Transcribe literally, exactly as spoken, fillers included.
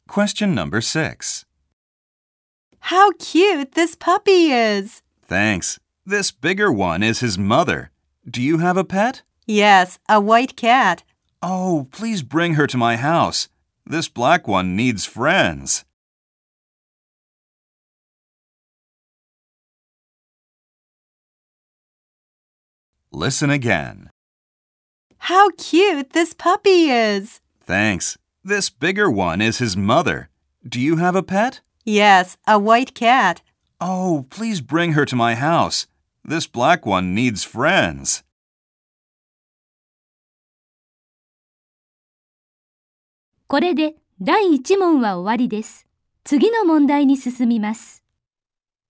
Question number six. How cute this puppy is. Thanks. This bigger one is his mother. Do you have a pet? Yes, a white cat. Oh, please bring her to my house. This black one needs friends. Listen again. How cute this puppy is. Thanks. This bigger one is his mother. Do you have a pet? Yes, a white cat. Oh, please bring her to my house. This black one needs friends. これでだいいち問は終わりです。次の問題に進みます。